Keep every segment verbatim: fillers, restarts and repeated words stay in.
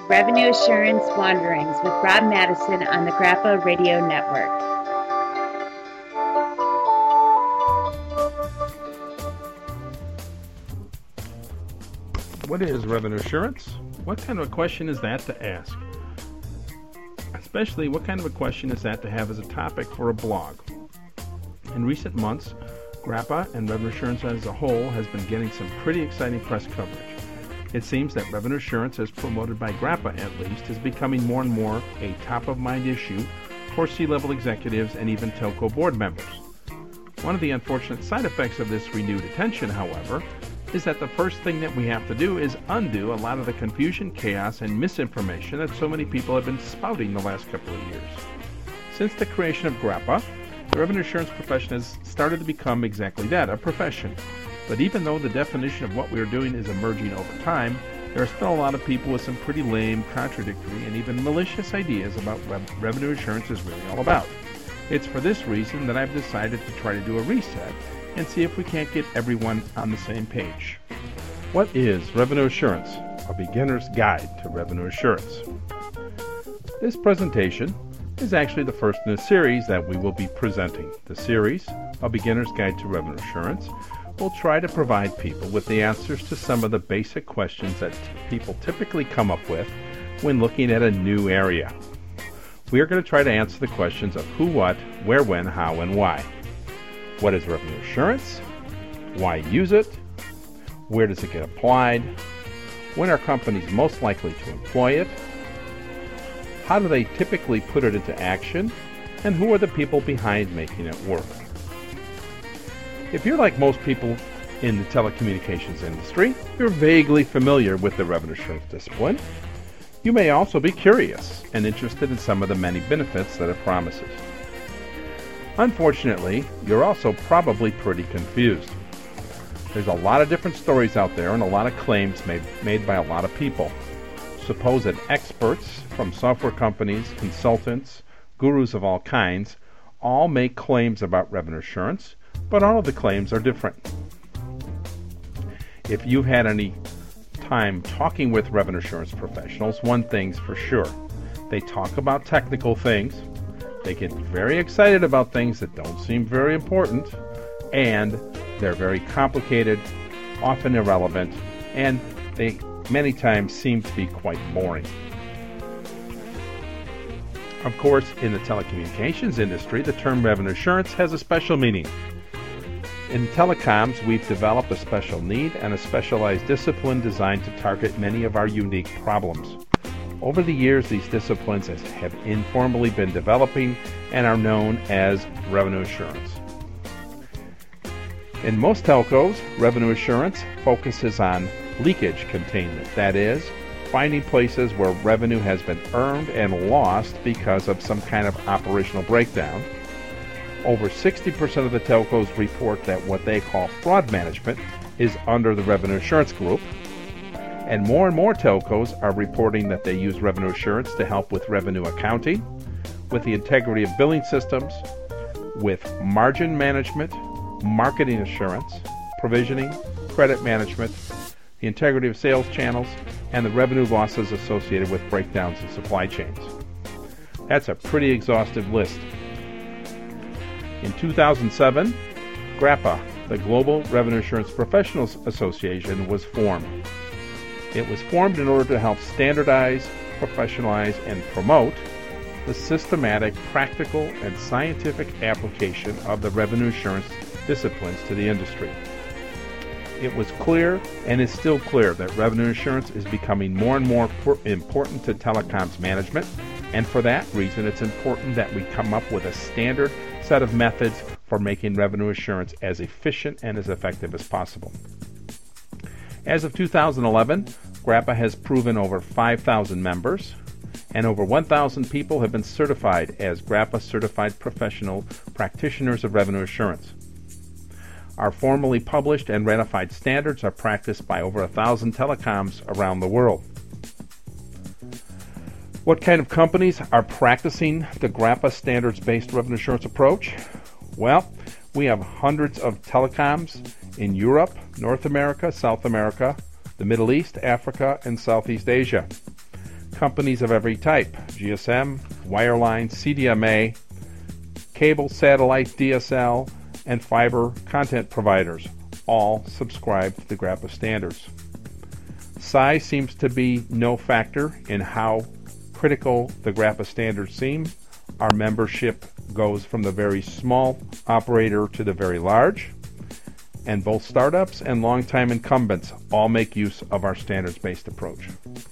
Revenue Assurance Wanderings with Rob Madison on the Grappa Radio Network. What is revenue assurance? What kind of a question is that to ask? Especially, what kind of a question is that to have as a topic for a blog? In recent months, Grappa and revenue assurance as a whole has been getting some pretty exciting press coverage. It seems that revenue assurance, as promoted by Grappa at least, is becoming more and more a top-of-mind issue for C-level executives and even telco board members. One of the unfortunate side effects of this renewed attention, however, is that the first thing that we have to do is undo a lot of the confusion, chaos, and misinformation that so many people have been spouting the last couple of years. Since the creation of Grappa, the revenue assurance profession has started to become exactly that, a profession. But even though the definition of what we are doing is emerging over time, there are still a lot of people with some pretty lame, contradictory, and even malicious ideas about what revenue assurance is really all about. It's for this reason that I've decided to try to do a reset and see if we can't get everyone on the same page. What is revenue assurance? A beginner's guide to revenue assurance. This presentation is actually the first in a series that we will be presenting. The series, A Beginner's Guide to Revenue Assurance, will try to provide people with the answers to some of the basic questions that t- people typically come up with when looking at a new area. We are going to try to answer the questions of who, what, where, when, how, and why. What is revenue assurance? Why use it? Where does it get applied? When are companies most likely to employ it? How do they typically put it into action? And who are the people behind making it work? If you're like most people in the telecommunications industry, you're vaguely familiar with the revenue assurance discipline. You may also be curious and interested in some of the many benefits that it promises. Unfortunately, you're also probably pretty confused. There's a lot of different stories out there and a lot of claims made, made by a lot of people. Supposed experts from software companies, consultants, gurus of all kinds, all make claims about revenue assurance, but all of the claims are different. If you've had any time talking with revenue assurance professionals, one thing's for sure. They talk about technical things, they get very excited about things that don't seem very important, and they're very complicated, often irrelevant, and they many times seem to be quite boring. Of course, in the telecommunications industry, the term revenue assurance has a special meaning. In telecoms, we've developed a special need and a specialized discipline designed to target many of our unique problems. Over the years, these disciplines have informally been developing and are known as revenue assurance. In most telcos, revenue assurance focuses on leakage containment, that is, finding places where revenue has been earned and lost because of some kind of operational breakdown. Over sixty percent of the telcos report that what they call fraud management is under the revenue assurance group. And more and more telcos are reporting that they use revenue assurance to help with revenue accounting, with the integrity of billing systems, with margin management, marketing assurance, provisioning, credit management, the integrity of sales channels, and the revenue losses associated with breakdowns in supply chains. That's a pretty exhaustive list. In two thousand seven, Grappa, the Global Revenue Assurance Professionals Association, was formed. It was formed in order to help standardize, professionalize, and promote the systematic, practical, and scientific application of the revenue assurance disciplines to the industry. It was clear, and is still clear, that revenue assurance is becoming more and more important to telecoms management, and for that reason it's important that we come up with a standard set of methods for making revenue assurance as efficient and as effective as possible. As of two thousand eleven, Grappa has proven over five thousand members, and over one thousand people have been certified as Grappa Certified Professional Practitioners of Revenue Assurance. Our formally published and ratified standards are practiced by over a thousand telecoms around the world. What kind of companies are practicing the Grappa standards-based revenue assurance approach? Well, we have hundreds of telecoms in Europe, North America, South America, the Middle East, Africa, and Southeast Asia. companies of every type, G S M, wireline, C D M A, cable, satellite, D S L, and fiber content providers all subscribe to the GRAPPA standards. Size seems to be no factor in how critical the GRAPPA standards seem. Our membership goes from the very small operator to the very large, and both startups and longtime incumbents all make use of our standards-based approach.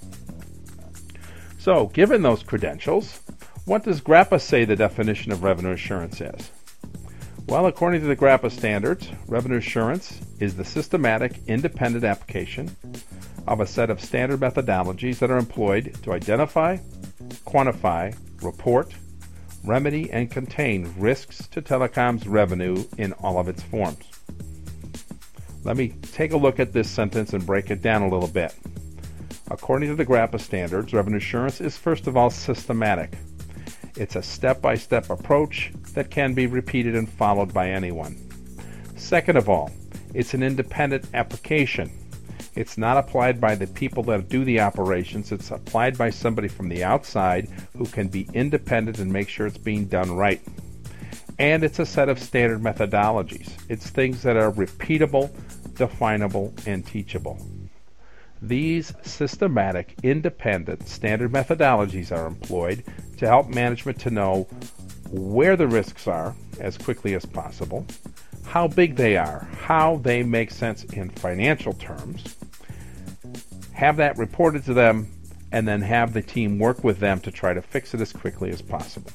So, given those credentials, what does GRAPPA say the definition of revenue assurance is? Well, according to the GRAPPA standards, revenue assurance is the systematic, independent application of a set of standard methodologies that are employed to identify, quantify, report, remedy, and contain risks to telecoms revenue in all of its forms. Let me take a look at this sentence and break it down a little bit. According to the GRAPPA standards, revenue assurance is first of all systematic. It's a step-by-step approach that can be repeated and followed by anyone. Second of all, it's an independent application. It's not applied by the people that do the operations. It's applied by somebody from the outside who can be independent and make sure it's being done right. And it's a set of standard methodologies. It's things that are repeatable, definable, and teachable. These systematic, independent, standard methodologies are employed to help management to know where the risks are as quickly as possible, how big they are, how they make sense in financial terms, have that reported to them, and then have the team work with them to try to fix it as quickly as possible.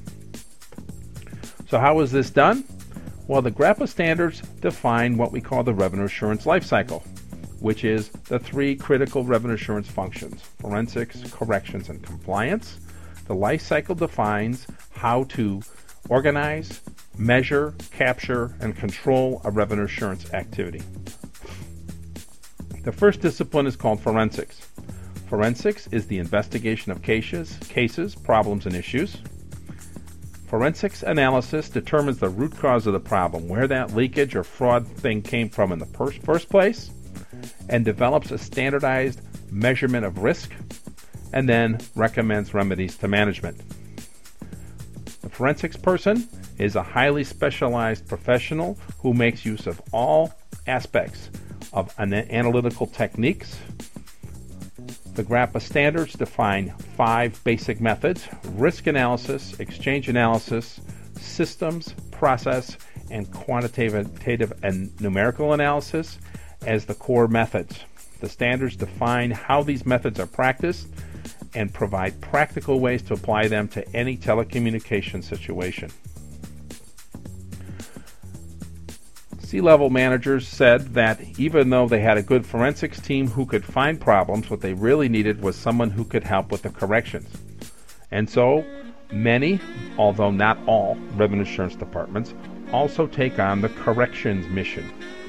So how is this done? Well, the GRAPPA standards define what we call the revenue assurance life cycle, which is the three critical revenue assurance functions: forensics, corrections, and compliance. The life cycle defines how to organize, measure, capture, and control a revenue assurance activity. The first discipline is called forensics. Forensics is the investigation of cases, cases, problems, and issues. Forensics analysis determines the root cause of the problem, where that leakage or fraud thing came from in the per- first place, and develops a standardized measurement of risk, and then recommends remedies to management. The forensics person is a highly specialized professional who makes use of all aspects of an analytical techniques. The GRAPPA standards define five basic methods: risk analysis, exchange analysis, systems, process, and quantitative and numerical analysis as the core methods. The standards define how these methods are practiced and provide practical ways to apply them to any telecommunication situation. C-level managers said that even though they had a good forensics team who could find problems, what they really needed was someone who could help with the corrections. And so many, although not all, revenue assurance departments also take on the corrections mission.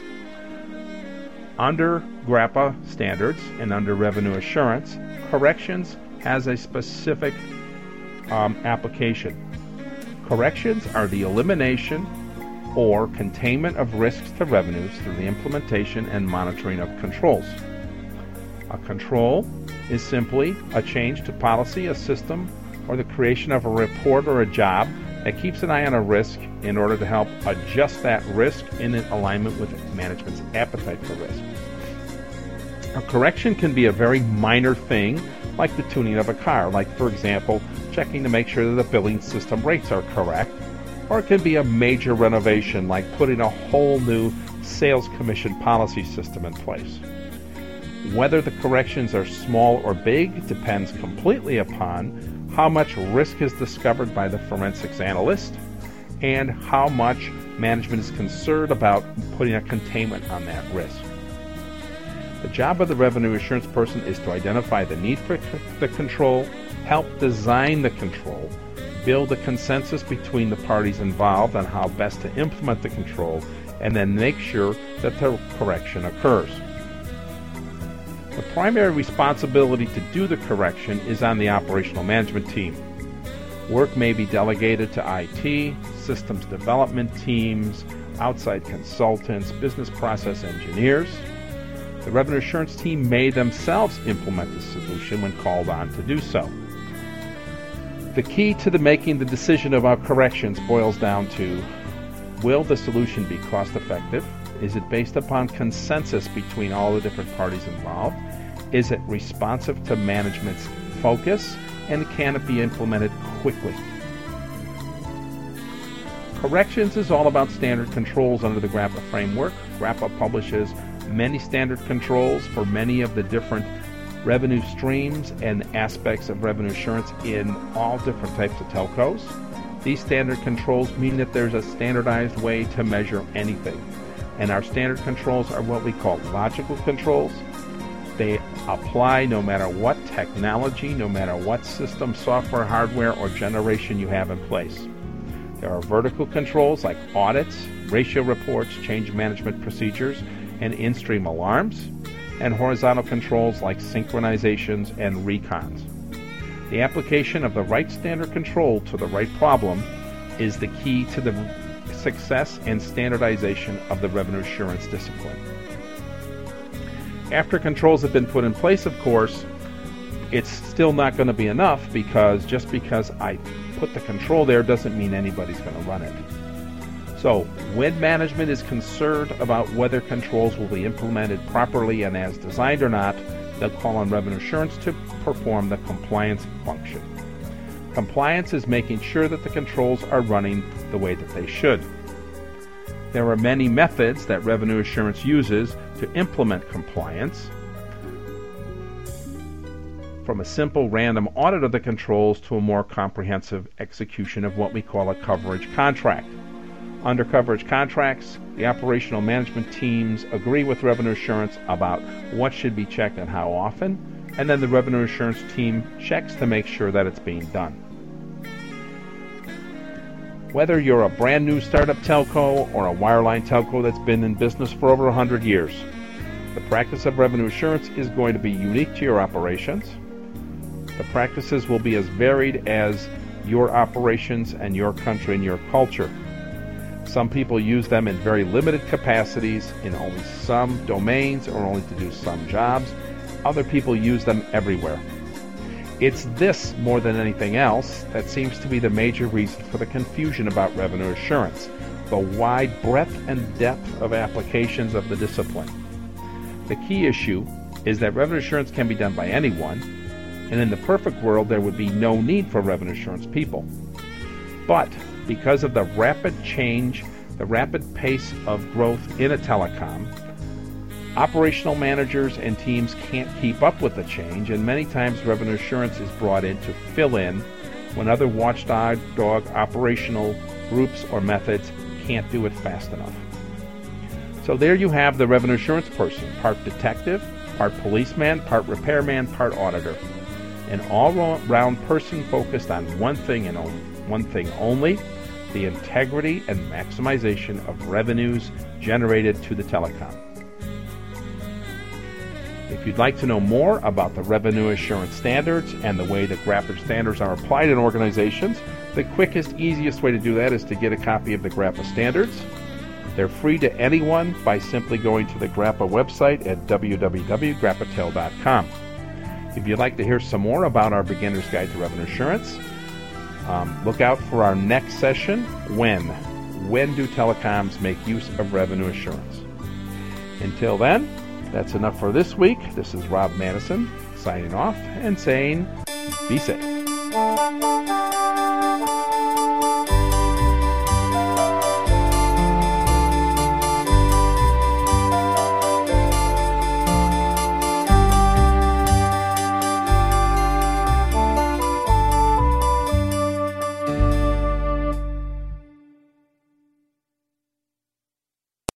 Under GRAPPA standards and under revenue assurance, corrections has a specific um, application. Corrections are the elimination or containment of risks to revenues through the implementation and monitoring of controls. A control is simply a change to policy, a system, or the creation of a report or a job that keeps an eye on a risk in order to help adjust that risk in alignment with management's appetite for risk. A correction can be a very minor thing, like the tuning of a car, like, for example, checking to make sure that the billing system rates are correct, or it can be a major renovation, like putting a whole new sales commission policy system in place. Whether the corrections are small or big depends completely upon how much risk is discovered by the forensics analyst and how much management is concerned about putting a containment on that risk. The job of the revenue assurance person is to identify the need for the control, help design the control, build a consensus between the parties involved on how best to implement the control, and then make sure that the correction occurs. The primary responsibility to do the correction is on the operational management team. Work may be delegated to I T, systems development teams, outside consultants, business process engineers. The revenue assurance team may themselves implement the solution when called on to do so. The key to the making the decision about corrections boils down to, will the solution be cost effective? Is it based upon consensus between all the different parties involved? Is it responsive to management's focus? And can it be implemented quickly? Corrections is all about standard controls under the GRAPPA framework. GRAPPA publishes many standard controls for many of the different revenue streams and aspects of revenue assurance in all different types of telcos. These standard controls mean that there's a standardized way to measure anything. And our standard controls are what we call logical controls. They apply no matter what technology, no matter what system, software, hardware, or generation you have in place. There are vertical controls like audits, ratio reports, change management procedures, and in-stream alarms, and horizontal controls like synchronizations and recons. The application of the right standard control to the right problem is the key to the success and standardization of the revenue assurance discipline. After controls have been put in place, of course, it's still not going to be enough, because just because I put the control there doesn't mean anybody's going to run it. So, when management is concerned about whether controls will be implemented properly and as designed or not, they'll call on revenue assurance to perform the compliance function. Compliance is making sure that the controls are running the way that they should. There are many methods that revenue assurance uses to implement compliance, from a simple random audit of the controls to a more comprehensive execution of what we call a coverage contract. Under coverage contracts, the operational management teams agree with revenue assurance about what should be checked and how often, and then the revenue assurance team checks to make sure that it's being done. Whether you're a brand new startup telco or a wireline telco that's been in business for over one hundred years, the practice of revenue assurance is going to be unique to your operations. The practices will be as varied as your operations and your country and your culture. Some people use them in very limited capacities, in only some domains, or only to do some jobs. Other people use them everywhere. It's this, more than anything else, that seems to be the major reason for the confusion about revenue assurance, the wide breadth and depth of applications of the discipline. The key issue is that revenue assurance can be done by anyone, and in the perfect world there would be no need for revenue assurance people. But because of the rapid change, the rapid pace of growth in a telecom, operational managers and teams can't keep up with the change, and many times revenue assurance is brought in to fill in when other watchdog dog operational groups or methods can't do it fast enough. So there you have the revenue assurance person, part detective, part policeman, part repairman, part auditor. An all-round person focused on one thing and only, one thing only, the integrity and maximization of revenues generated to the telecom. If you'd like to know more about the revenue assurance standards and the way that GRAPPA standards are applied in organizations, the quickest, easiest way to do that is to get a copy of the GRAPPA standards. They're free to anyone by simply going to the GRAPPA website at w w w dot grappatel dot com. If you'd like to hear some more about our Beginner's Guide to Revenue Assurance, um, look out for our next session, When? When do telecoms make use of revenue assurance? Until then, that's enough for this week. This is Rob Madison signing off and saying, be safe.